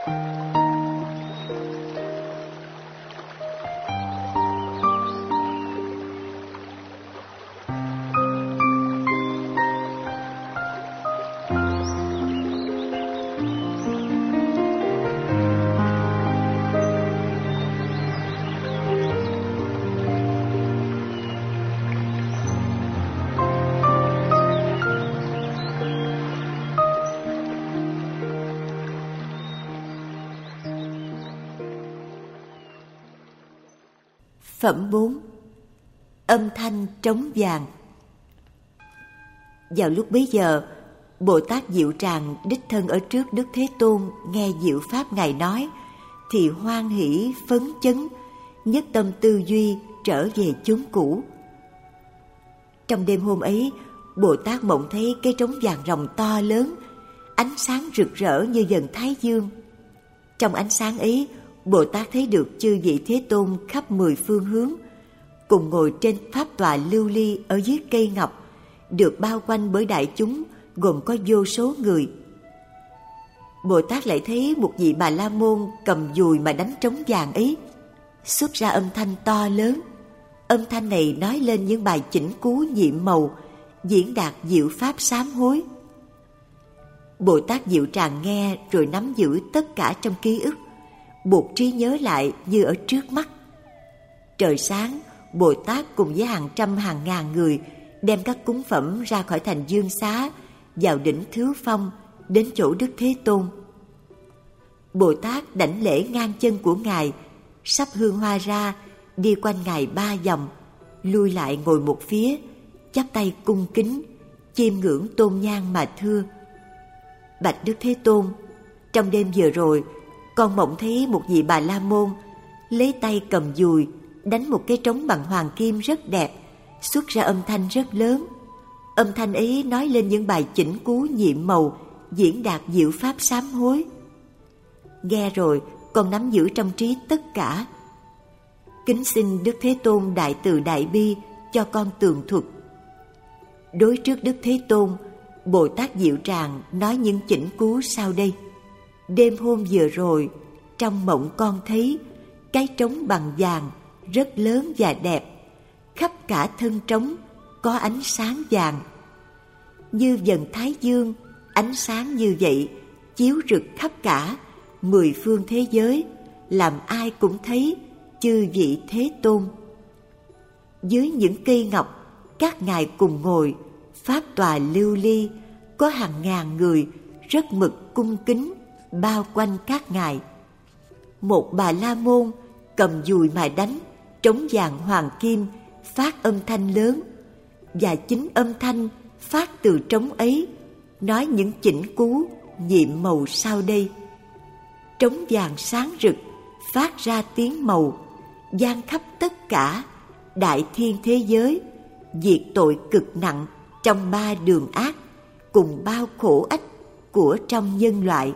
Phẩm 4. Âm thanh trống vàng. Vào lúc bấy giờ, Bồ Tát Diệu Tràng đích thân ở trước Đức Thế Tôn nghe diệu pháp Ngài nói, thì hoan hỷ phấn chấn, nhất tâm tư duy trở về chốn cũ. Trong đêm hôm ấy, Bồ Tát mộng thấy cái trống vàng ròng to lớn, ánh sáng rực rỡ như dần thái dương. Trong ánh sáng ấy, Bồ Tát thấy được chư vị Thế Tôn khắp 10 phương hướng, cùng ngồi trên pháp tọa lưu ly ở dưới cây ngọc, được bao quanh bởi đại chúng gồm có vô số người. Bồ Tát lại thấy một vị Bà La Môn cầm dùi mà đánh trống vàng ấy, xuất ra âm thanh to lớn. Âm thanh này nói lên những bài chỉnh cú nhiệm màu, diễn đạt diệu pháp sám hối. Bồ Tát Diệu Tràng nghe rồi nắm giữ tất cả trong ký ức, buộc trí nhớ lại như ở trước mắt. Trời sáng, Bồ Tát cùng với hàng trăm hàng ngàn người đem các cúng phẩm ra khỏi thành Dương Xá, vào đỉnh Thứ Phong, đến chỗ Đức Thế Tôn. Bồ Tát đảnh lễ ngang chân của Ngài, sắp hương hoa ra, đi quanh Ngài 3 vòng, lui lại ngồi một phía, chắp tay cung kính, chiêm ngưỡng tôn nhang mà thưa: Bạch Đức Thế Tôn, trong đêm vừa rồi, con mộng thấy một vị Bà La Môn lấy tay cầm dùi đánh một cái trống bằng hoàng kim rất đẹp, xuất ra âm thanh rất lớn. Âm thanh ấy nói lên những bài chỉnh cú nhiệm màu, diễn đạt diệu pháp sám hối. Nghe rồi, con nắm giữ trong trí tất cả. Kính xin Đức Thế Tôn đại từ đại bi cho con tường thuật. Đối trước Đức Thế Tôn, Bồ Tát Diệu Tràng nói những chỉnh cú sau đây: Đêm hôm vừa rồi, trong mộng con thấy cái trống bằng vàng rất lớn và đẹp, khắp cả thân trống có ánh sáng vàng. Như dần thái dương, ánh sáng như vậy chiếu rực khắp cả 10 phương thế giới, làm ai cũng thấy chư vị Thế Tôn. Dưới những cây ngọc, các ngài cùng ngồi, pháp tòa lưu ly, có hàng ngàn người rất mực cung kính bao quanh các ngài. Một Bà La Môn cầm dùi mà đánh trống vàng hoàng kim, phát âm thanh lớn, và chính âm thanh phát từ trống ấy nói những chỉnh cú nhiệm màu sau đây: Trống vàng sáng rực, phát ra tiếng màu, vang khắp tất cả đại thiên thế giới, diệt tội cực nặng trong 3 đường ác, cùng bao khổ ách của trong nhân loại.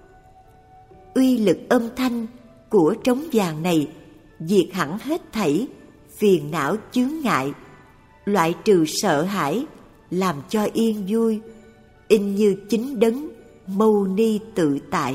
Uy lực âm thanh của trống vàng này diệt hẳn hết thảy phiền não chướng ngại, loại trừ sợ hãi, làm cho yên vui, in như chính đấng mâu ni tự tại.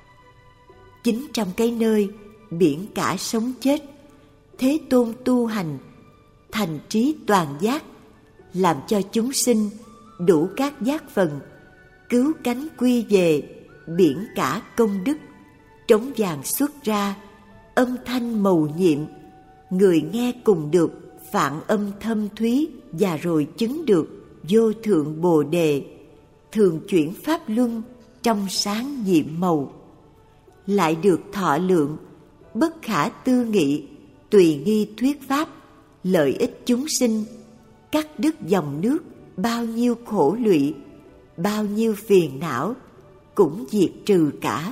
Chính trong cái nơi biển cả sống chết, Thế Tôn tu hành thành trí toàn giác, làm cho chúng sinh đủ các giác phần, cứu cánh quy về biển cả công đức. Trống vàng xuất ra, âm thanh mầu nhiệm, người nghe cùng được phạn âm thâm thúy, và rồi chứng được vô thượng bồ đề, thường chuyển pháp luân trong sáng nhiệm màu. Lại được thọ lượng, bất khả tư nghị, tùy nghi thuyết pháp, lợi ích chúng sinh, cắt đứt dòng nước bao nhiêu khổ lụy, bao nhiêu phiền não cũng diệt trừ cả.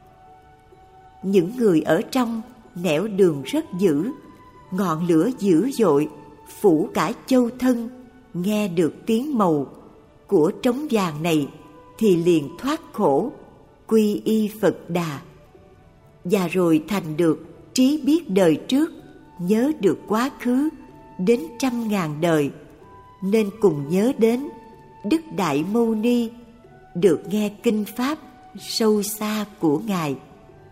Những người ở trong nẻo đường rất dữ, ngọn lửa dữ dội phủ cả châu thân, nghe được tiếng màu của trống vàng này thì liền thoát khổ, quy y Phật Đà, và rồi thành được trí biết đời trước, nhớ được quá khứ đến 100.000 đời, nên cùng nhớ đến Đức Đại Mâu Ni, được nghe kinh pháp sâu xa của Ngài.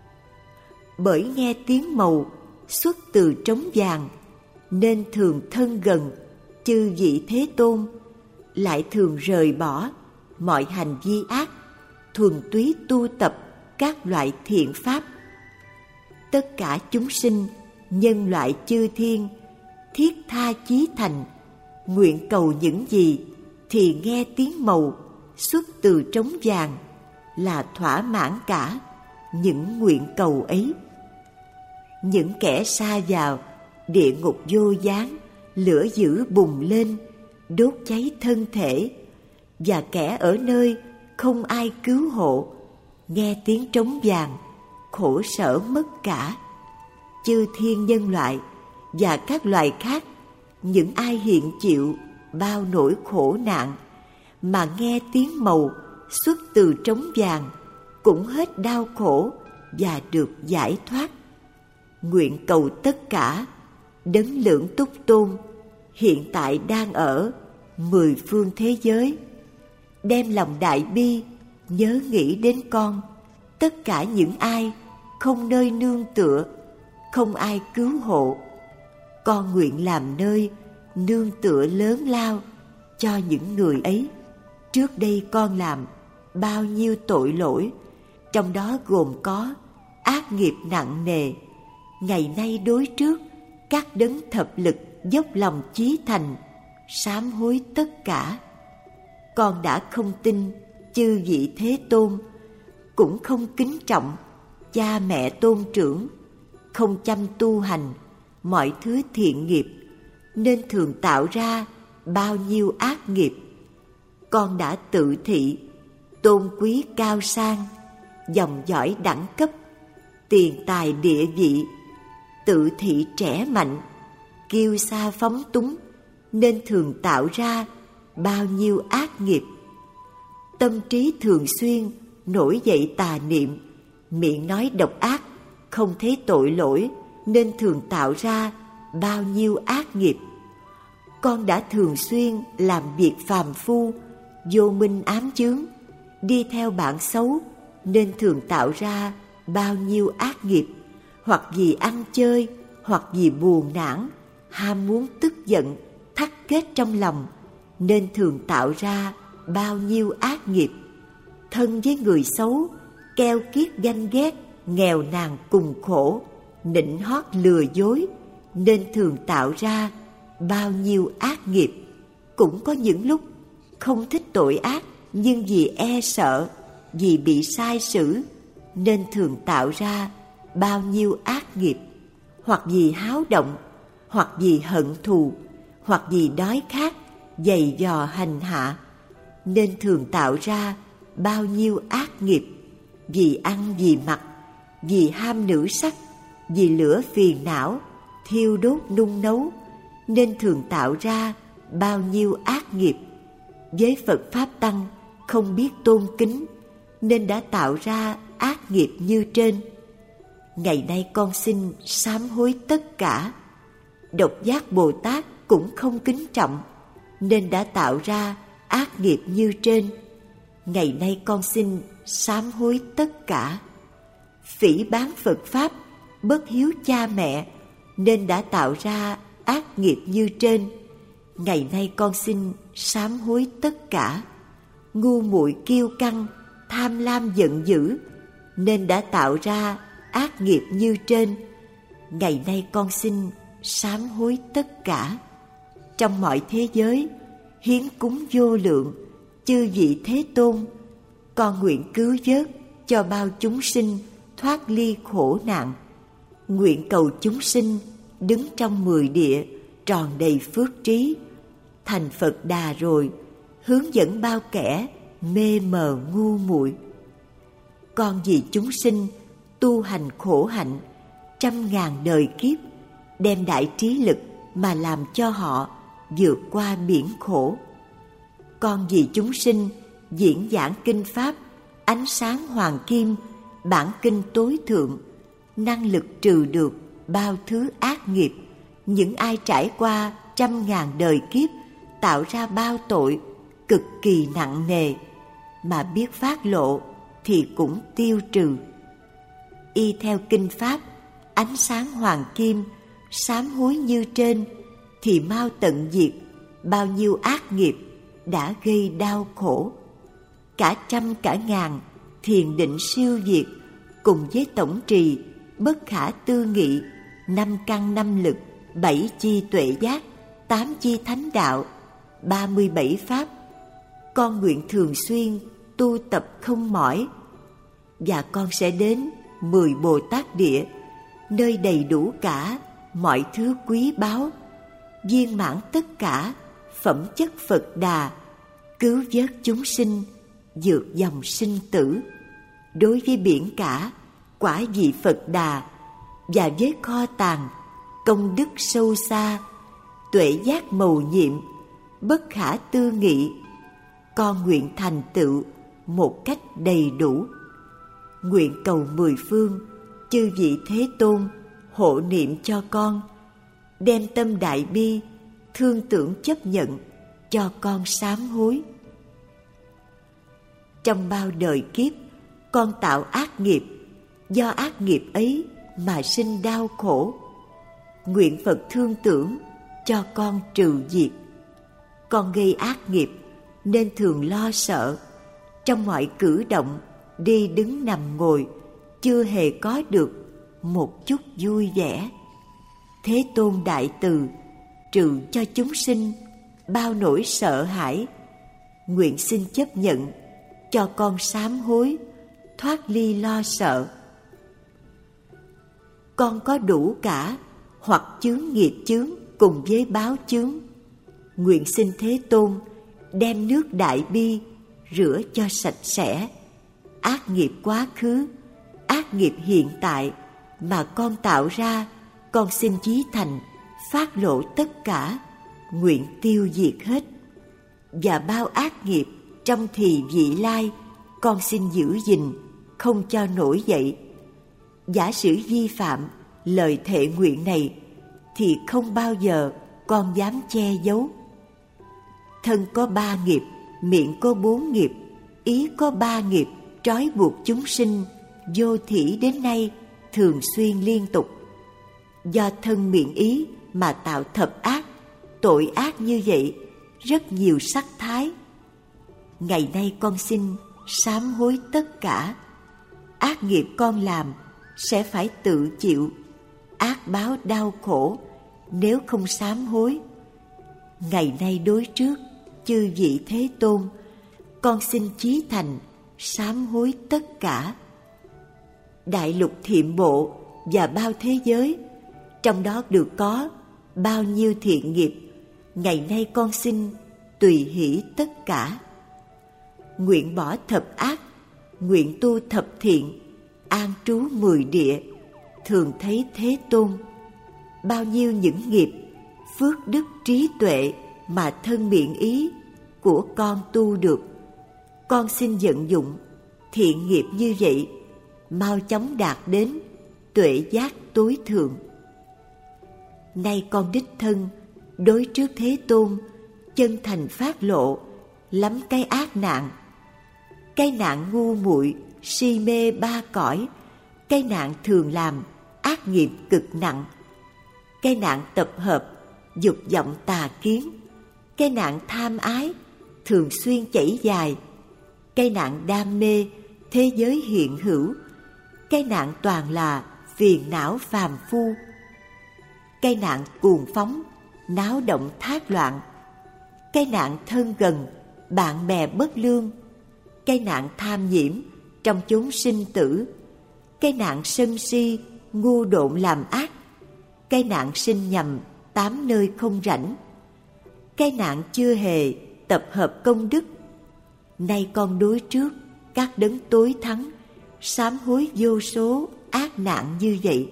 bởi nghe tiếng mầu xuất từ trống vàng, nên thường thân gần chư vị Thế Tôn, lại thường rời bỏ mọi hành vi ác, thuần túy tu tập các loại thiện pháp. Tất cả chúng sinh, nhân loại chư thiên, thiết tha chí thành, nguyện cầu những gì thì nghe tiếng mầu xuất từ trống vàng là thỏa mãn cả những nguyện cầu ấy. Những kẻ sa vào địa ngục vô gián, lửa dữ bùng lên đốt cháy thân thể, và kẻ ở nơi không ai cứu hộ, nghe tiếng trống vàng khổ sở mất cả. Chư thiên nhân loại và các loài khác, những ai hiện chịu bao nỗi khổ nạn mà nghe tiếng mầu xuất từ trống vàng cũng hết đau khổ và được giải thoát. Nguyện cầu tất cả Đấng Lưỡng Túc Tôn hiện tại đang ở 10 phương thế giới, đem lòng đại bi nhớ nghĩ đến con, tất cả những ai không nơi nương tựa, không ai cứu hộ. Con nguyện làm nơi nương tựa lớn lao cho những người ấy. Trước đây con làm bao nhiêu tội lỗi, trong đó gồm có ác nghiệp nặng nề. Ngày nay đối trước các đấng thập lực dốc lòng chí thành, sám hối tất cả. Con đã không tin chư vị Thế Tôn, cũng không kính trọng cha mẹ tôn trưởng, không chăm tu hành mọi thứ thiện nghiệp, nên thường tạo ra bao nhiêu ác nghiệp. Con đã tự thị tôn quý cao sang, dòng dõi đẳng cấp, tiền tài địa vị, tự thị trẻ mạnh, kiêu sa phóng túng, nên thường tạo ra bao nhiêu ác nghiệp. Tâm trí thường xuyên nổi dậy tà niệm, miệng nói độc ác, không thấy tội lỗi, nên thường tạo ra bao nhiêu ác nghiệp. Con đã thường xuyên làm việc phàm phu, vô minh ám chướng, đi theo bạn xấu, nên thường tạo ra bao nhiêu ác nghiệp. Hoặc vì ăn chơi, hoặc vì buồn nản, ham muốn tức giận, thắt kết trong lòng, nên thường tạo ra bao nhiêu ác nghiệp. Thân với người xấu, keo kiết ganh ghét, nghèo nàn cùng khổ, nịnh hót lừa dối, nên thường tạo ra bao nhiêu ác nghiệp. Cũng có những lúc không thích tội ác, nhưng vì e sợ, vì bị sai xử, nên thường tạo ra bao nhiêu ác nghiệp. Hoặc vì háo động, hoặc vì hận thù, hoặc vì đói khát, giày vò hành hạ, nên thường tạo ra bao nhiêu ác nghiệp. Vì ăn, vì mặc, vì ham nữ sắc, vì lửa phiền não, thiêu đốt nung nấu, nên thường tạo ra bao nhiêu ác nghiệp. Với Phật Pháp Tăng không biết tôn kính, nên đã tạo ra ác nghiệp như trên. Ngày nay con xin sám hối tất cả. Độc Giác Bồ Tát cũng không kính trọng, nên đã tạo ra ác nghiệp như trên. Ngày nay con xin sám hối tất cả. Phỉ báng Phật Pháp, bất hiếu cha mẹ, nên đã tạo ra ác nghiệp như trên. Ngày nay con xin sám hối tất cả. Ngu muội kiêu căng, tham lam giận dữ, nên đã tạo ra ác nghiệp như trên. Ngày nay con xin sám hối tất cả. Trong mọi thế giới, hiến cúng vô lượng, chư vị Thế Tôn, con nguyện cứu vớt cho bao chúng sinh thoát ly khổ nạn. Nguyện cầu chúng sinh đứng trong 10 địa tròn đầy phước trí, thành Phật Đà rồi, hướng dẫn bao kẻ mê mờ ngu muội. Con vì chúng sinh tu hành khổ hạnh 100.000 đời kiếp, đem đại trí lực mà làm cho họ vượt qua biển khổ. Con vì chúng sinh diễn giảng kinh pháp ánh sáng hoàng kim, bản kinh tối thượng, năng lực trừ được bao thứ ác nghiệp. Những ai trải qua 100.000 đời kiếp tạo ra bao tội cực kỳ nặng nề, mà biết phát lộ thì cũng tiêu trừ. Y theo kinh pháp ánh sáng hoàng kim, sám hối như trên, thì mau tận diệt bao nhiêu ác nghiệp đã gây đau khổ. Cả trăm cả ngàn thiền định siêu diệt, cùng với tổng trì bất khả tư nghị, 5 căn 5 lực, 7 chi tuệ giác, 8 chi thánh đạo, 37 pháp, con nguyện thường xuyên tu tập không mỏi. Và con sẽ đến 10 Bồ Tát địa, nơi đầy đủ cả mọi thứ quý báu, viên mãn tất cả phẩm chất Phật Đà, cứu vớt chúng sinh vượt dòng sinh tử. Đối với biển cả, quả vị Phật Đà, và với kho tàng công đức sâu xa, tuệ giác mầu nhiệm bất khả tư nghị, con nguyện thành tựu một cách đầy đủ. Nguyện cầu mười phương chư vị Thế Tôn hộ niệm cho con, đem tâm đại bi thương tưởng chấp nhận cho con sám hối. Trong bao đời kiếp, con tạo ác nghiệp, do ác nghiệp ấy mà sinh đau khổ. Nguyện Phật thương tưởng cho con trừ diệt. Con gây ác nghiệp nên thường lo sợ, trong mọi cử động, đi đứng nằm ngồi, chưa hề có được một chút vui vẻ. Thế Tôn đại từ trừ cho chúng sinh bao nỗi sợ hãi. Nguyện xin chấp nhận cho con sám hối, thoát ly lo sợ. Con có đủ cả hoặc chướng nghiệp chướng cùng với báo chướng. Nguyện xin Thế Tôn đem nước đại bi rửa cho sạch sẽ ác nghiệp quá khứ, ác nghiệp hiện tại mà con tạo ra. Con xin chí thành phát lộ tất cả, nguyện tiêu diệt hết. Và bao ác nghiệp trong thì vị lai, con xin giữ gìn không cho nổi dậy. Giả sử vi phạm lời thệ nguyện này, thì không bao giờ con dám che giấu. Thân có 3 nghiệp, miệng có 4 nghiệp, ý có 3 nghiệp, trói buộc chúng sinh vô thỉ đến nay thường xuyên liên tục. Do thân miệng ý mà tạo thập ác, tội ác như vậy rất nhiều sắc thái. Ngày nay con xin sám hối tất cả. Ác nghiệp con làm sẽ phải tự chịu ác báo đau khổ nếu không sám hối. Ngày nay đối trước chư vị Thế Tôn, con xin chí thành sám hối tất cả. Đại lục thiện bộ và bao thế giới, trong đó được có bao nhiêu thiện nghiệp, ngày nay con xin tùy hỷ tất cả. Nguyện bỏ thập ác, nguyện tu thập thiện, an trú 10 địa, thường thấy Thế Tôn. Bao nhiêu những nghiệp, phước đức trí tuệ mà thân miệng ý của con tu được, con xin vận dụng thiện nghiệp như vậy, mau chóng đạt đến tuệ giác tối thượng. Nay con đích thân đối trước Thế Tôn chân thành phát lộ lắm cái ác nạn. Cái nạn ngu muội si mê 3 cõi, cái nạn thường làm ác nghiệp cực nặng, cái nạn tập hợp dục vọng tà kiến, cái nạn tham ái thường xuyên chảy dài, cái nạn đam mê thế giới hiện hữu, cái nạn toàn là phiền não phàm phu, cái nạn cuồng phóng náo động thác loạn, cái nạn thân gần bạn bè bất lương, cái nạn tham nhiễm trong chốn sinh tử, cái nạn sân si ngu độn làm ác, cái nạn sinh nhầm 8 nơi không rảnh, cái nạn chưa hề tập hợp công đức. Nay con đối trước các đấng tối thắng sám hối vô số ác nạn như vậy.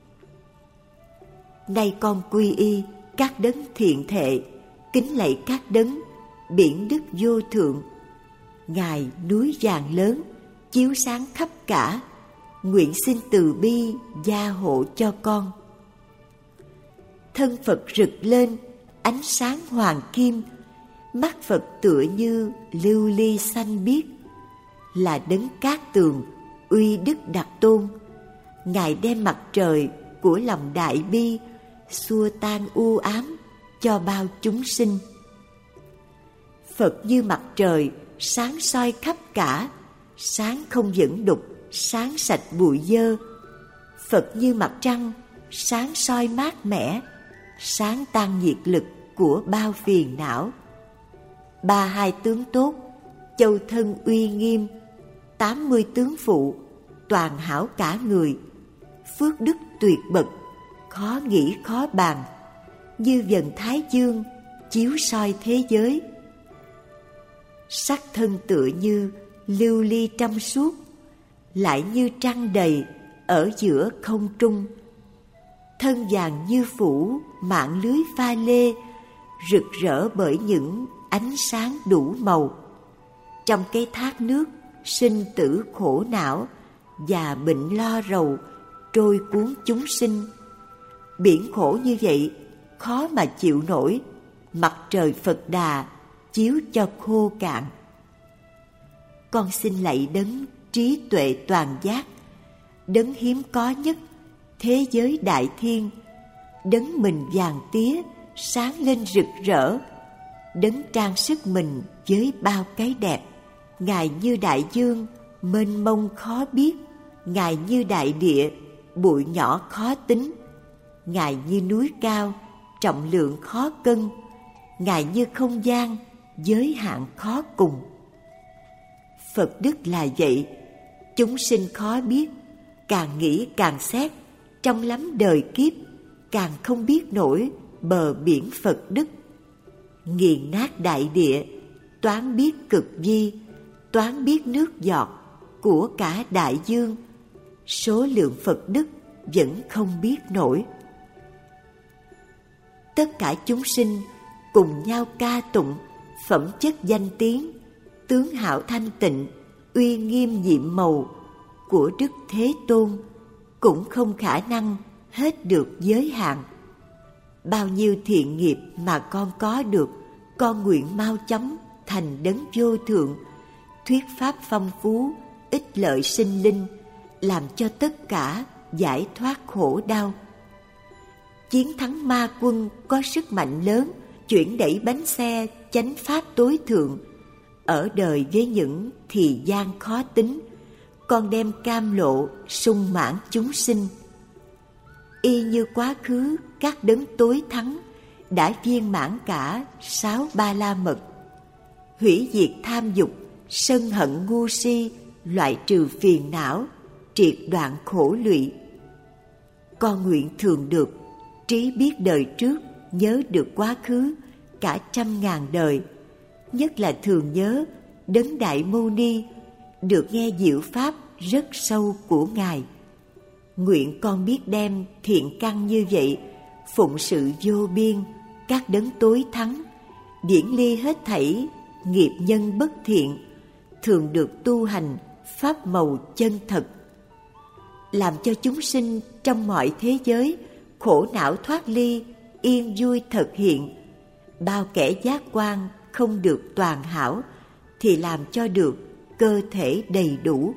Nay con quy y các đấng thiện thệ, kính lạy các đấng biển đức vô thượng. Ngài núi vàng lớn chiếu sáng khắp cả, nguyện xin từ bi gia hộ cho con. Thân Phật rực lên ánh sáng hoàng kim, mắt Phật tựa như lưu ly xanh biếc, là đấng cát tường uy đức đặc tôn. Ngài đem mặt trời của lòng đại bi, xua tan u ám cho bao chúng sinh. Phật như mặt trời, sáng soi khắp cả, sáng không dẫn đục, sáng sạch bụi dơ. Phật như mặt trăng, sáng soi mát mẻ, sáng tan nhiệt lực của bao phiền não. 32 tướng tốt, châu thân uy nghiêm, 80 tướng phụ, toàn hảo cả người. Phước đức tuyệt bậc, khó nghĩ khó bàn, như vầng thái dương chiếu soi thế giới. Sắc thân tựa như lưu ly trong suốt, lại như trăng đầy ở giữa không trung. Thân vàng như phủ mạng lưới pha lê, rực rỡ bởi những ánh sáng đủ màu. Trong cái thác nước sinh tử khổ não và bệnh lo rầu trôi cuốn chúng sinh. Biển khổ như vậy khó mà chịu nổi, mặt trời Phật Đà chiếu cho khô cạn. Con xin lạy đấng trí tuệ toàn giác, đấng hiếm có nhất thế giới đại thiên, đấng mình vàng tía sáng lên rực rỡ, đấng trang sức mình với bao cái đẹp. Ngài như đại dương mênh mông khó biết, Ngài như đại địa bụi nhỏ khó tính, Ngài như núi cao trọng lượng khó cân, Ngài như không gian giới hạn khó cùng. Phật đức là vậy, chúng sinh khó biết, càng nghĩ càng xét, trong lắm đời kiếp càng không biết nổi bờ biển Phật đức. Nghiền nát đại địa, toán biết cực vi, toán biết nước giọt của cả đại dương, số lượng Phật đức vẫn không biết nổi. Tất cả chúng sinh cùng nhau ca tụng phẩm chất danh tiếng, tướng hảo thanh tịnh, uy nghiêm nhiệm màu của Đức Thế Tôn, cũng không khả năng hết được giới hạn. Bao nhiêu thiện nghiệp mà con có được, con nguyện mau chóng thành đấng vô thượng, thuyết pháp phong phú, ích lợi sinh linh, làm cho tất cả giải thoát khổ đau. Chiến thắng ma quân có sức mạnh lớn, chuyển đẩy bánh xe chánh pháp tối thượng. Ở đời với những thì gian khó tính, con đem cam lộ sung mãn chúng sinh. Y như quá khứ các đấng tối thắng đã viên mãn cả 6 ba la mật, hủy diệt tham dục, sân hận ngu si, loại trừ phiền não, triệt đoạn khổ lụy. Con nguyện thường được trí biết đời trước, nhớ được quá khứ cả 100.000 đời, nhất là thường nhớ đấng Đại Mâu Ni, được nghe diệu pháp rất sâu của Ngài. Nguyện con biết đem thiện căn như vậy phụng sự vô biên các đấng tối thắng, điển ly hết thảy nghiệp nhân bất thiện, thường được tu hành pháp màu chân thật, làm cho chúng sinh trong mọi thế giới khổ não thoát ly, yên vui thực hiện. Bao kẻ giác quan không được toàn hảo thì làm cho được cơ thể đầy đủ.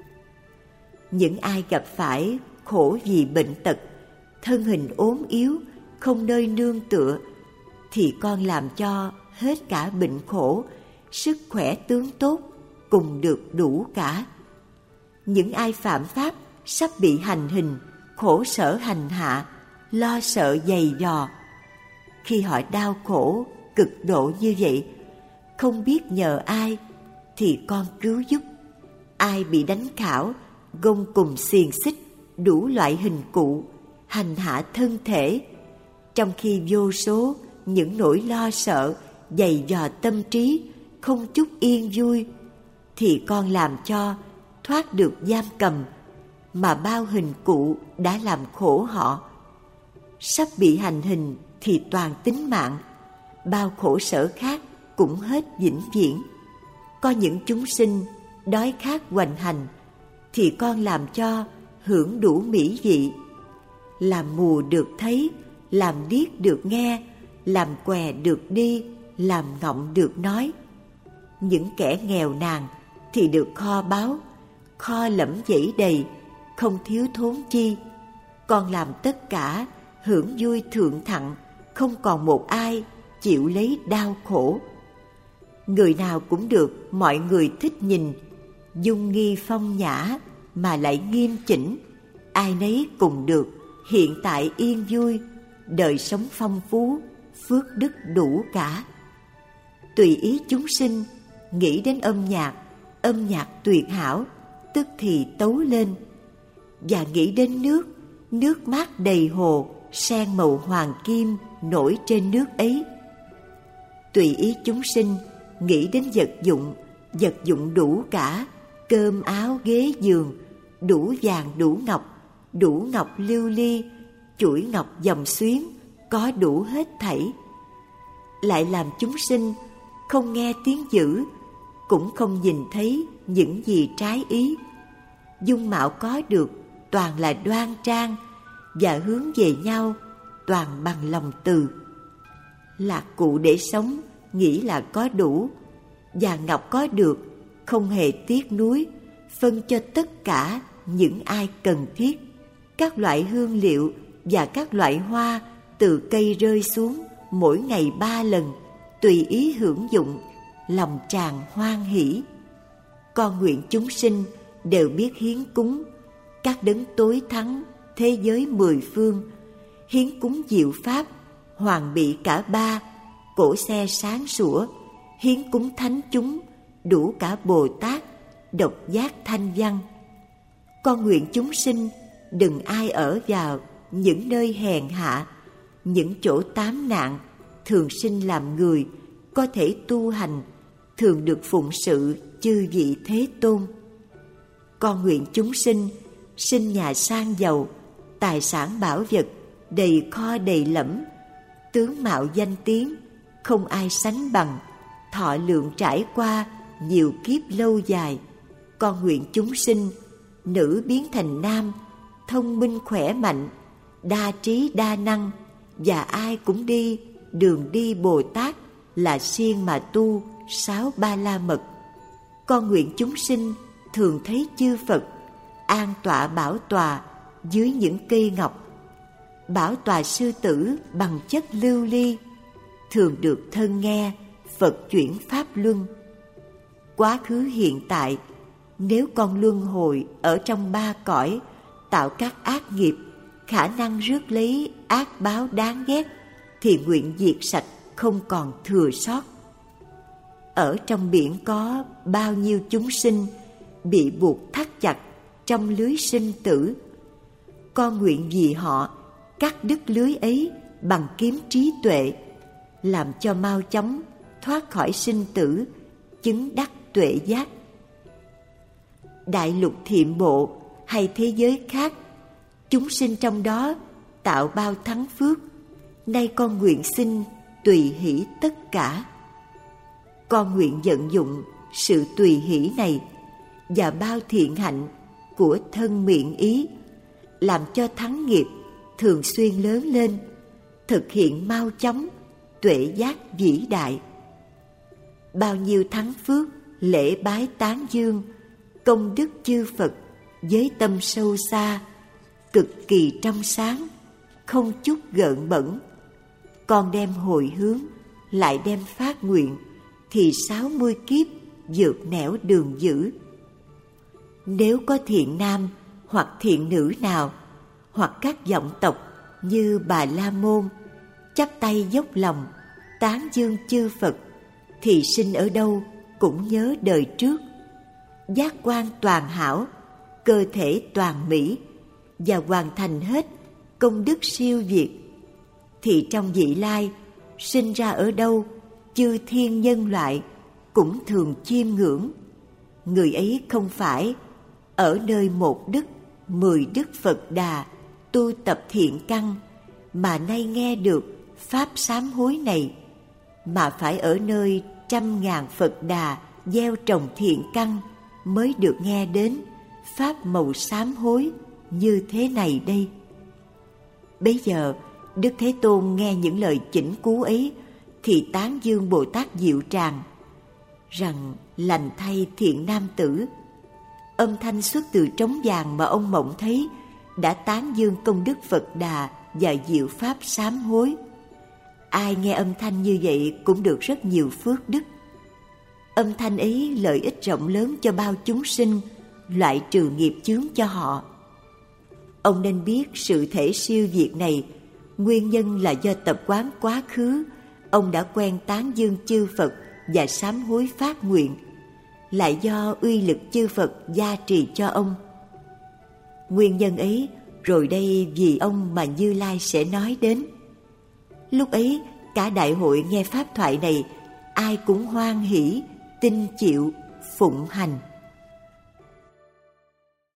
Những ai gặp phải khổ vì bệnh tật, thân hình ốm yếu, không nơi nương tựa, thì con làm cho hết cả bệnh khổ, sức khỏe tướng tốt cùng được đủ cả. Những ai phạm pháp sắp bị hành hình, khổ sở hành hạ, lo sợ dày dò, khi họ đau khổ cực độ như vậy, không biết nhờ ai thì con cứu giúp. Ai bị đánh khảo, gông cùng xiềng xích, đủ loại hình cụ, hành hạ thân thể, trong khi vô số những nỗi lo sợ dày dò tâm trí, không chút yên vui, thì con làm cho thoát được giam cầm mà bao hình cụ đã làm khổ họ. Sắp bị hành hình thì toàn tính mạng, bao khổ sở khác cũng hết vĩnh viễn. Có những chúng sinh đói khát hoành hành thì con làm cho hưởng đủ mỹ vị, làm mù được thấy, làm điếc được nghe, làm què được đi, làm ngọng được nói. Những kẻ nghèo nàn thì được kho báu, kho lẫm dẫy đầy, không thiếu thốn chi. con làm tất cả hưởng vui thượng thặng, không còn một ai chịu lấy đau khổ. Người nào cũng được mọi người thích nhìn, dung nghi phong nhã mà lại nghiêm chỉnh. Ai nấy cùng được hiện tại yên vui, đời sống phong phú, phước đức đủ cả. Tùy ý chúng sinh, nghĩ đến âm nhạc tuyệt hảo, tức thì tấu lên. Và nghĩ đến nước mát đầy hồ, sen màu hoàng kim nổi trên nước ấy. Tùy ý chúng sinh, nghĩ đến vật dụng đủ cả, cơm áo ghế giường, đủ vàng đủ ngọc lưu ly, chuỗi ngọc dòng xuyến, có đủ hết thảy. Lại làm chúng sinh không nghe tiếng dữ, cũng không nhìn thấy những gì trái ý. Dung mạo có được toàn là đoan trang, và hướng về nhau toàn bằng lòng từ. Lạc cụ để sống nghĩ là có đủ, và ngọc có được không hề tiếc nuối, phân cho tất cả những ai cần thiết. Các loại hương liệu và các loại hoa từ cây rơi xuống mỗi ngày 3 lần, tùy ý hưởng dụng, lòng tràn hoan hỷ. Con nguyện chúng sinh đều biết hiến cúng các đấng tối thắng thế giới 10 phương, hiến cúng diệu pháp, hoàng bị cả ba, cổ xe sáng sủa, hiến cúng thánh chúng, đủ cả Bồ Tát, độc giác thanh văn. Con nguyện chúng sinh đừng ai ở vào những nơi hèn hạ, những chỗ tám nạn, thường sinh làm người, có thể tu hành, thường được phụng sự chư vị Thế Tôn. Con nguyện chúng sinh sinh nhà sang giàu, tài sản bảo vật đầy kho đầy lẫm, tướng mạo danh tiếng không ai sánh bằng, thọ lượng trải qua nhiều kiếp lâu dài. Con nguyện chúng sinh nữ biến thành nam, thông minh khỏe mạnh, đa trí đa năng, và ai cũng đi đường đi Bồ Tát là siêng mà tu 6 ba la mật. Con nguyện chúng sinh thường thấy chư Phật an tọa bảo tòa dưới những cây ngọc, bảo tòa sư tử bằng chất lưu ly, thường được thân nghe Phật chuyển pháp luân. Quá khứ hiện tại, nếu con luân hồi ở trong 3 cõi, tạo các ác nghiệp, khả năng rước lấy ác báo đáng ghét, thì nguyện diệt sạch không còn thừa sót. Ở trong biển có bao nhiêu chúng sinh bị buộc thắt chặt trong lưới sinh tử. Con nguyện vì họ cắt đứt lưới ấy bằng kiếm trí tuệ, làm cho mau chóng thoát khỏi sinh tử, chứng đắc tuệ giác. Đại lục Thiệm Bộ hay thế giới khác, chúng sinh trong đó tạo bao thắng phước, nay con nguyện xin tùy hỷ tất cả. Con nguyện vận dụng sự tùy hỷ này và bao thiện hạnh của thân miệng ý, làm cho thắng nghiệp thường xuyên lớn lên, thực hiện mau chóng tuệ giác vĩ đại. Bao nhiêu thắng phước lễ bái tán dương công đức chư Phật với tâm sâu xa, cực kỳ trong sáng, không chút gợn bẩn. Con đem hồi hướng, lại đem phát nguyện, thì 60 kiếp vượt nẻo đường dữ. Nếu có thiện nam hoặc thiện nữ nào, hoặc các vọng tộc như Bà La Môn, chắp tay dốc lòng tán dương chư Phật, thì sinh ở đâu cũng nhớ đời trước, giác quan toàn hảo, cơ thể toàn mỹ, và hoàn thành hết công đức siêu việt, thì trong vị lai sinh ra ở đâu, chư thiên nhân loại cũng thường chiêm ngưỡng. Người ấy không phải ở nơi 1 đức, 10 đức Phật Đà tu tập thiện căn mà nay nghe được pháp sám hối này, mà phải ở nơi 100.000 Phật Đà gieo trồng thiện căn mới được nghe đến pháp màu sám hối như thế này đây. Bấy giờ Đức Thế Tôn nghe những lời chỉnh cứu ấy thì tán dương Bồ Tát Diệu Tràng rằng: lành thay thiện nam tử. Âm thanh xuất từ trống vàng mà ông mộng thấy đã tán dương công đức Phật Đà và diệu pháp sám hối. Ai nghe âm thanh như vậy cũng được rất nhiều phước đức. Âm thanh ấy lợi ích rộng lớn cho bao chúng sinh, loại trừ nghiệp chướng cho họ. Ông nên biết sự thể siêu việt này, nguyên nhân là do tập quán quá khứ, ông đã quen tán dương chư Phật và sám hối phát nguyện, lại do uy lực chư Phật gia trì cho ông. Nguyên nhân ấy, rồi đây vì ông mà Như Lai sẽ nói đến. Lúc ấy, cả đại hội nghe pháp thoại này, ai cũng hoan hỷ, tin chịu, phụng hành.